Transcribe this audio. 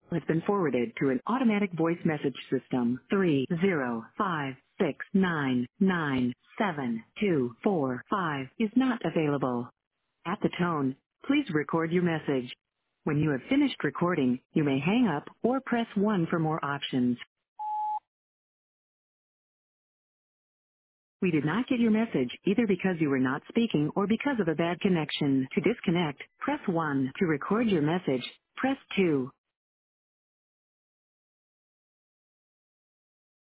has been forwarded to an automatic voice message system. 305699724 is not available. At the tone, please record your message. When you have finished recording, you may hang up or press 1 for more options. We did not get your message either because you were not speaking or because of a bad connection. To disconnect, press 1. To record your message, press 2.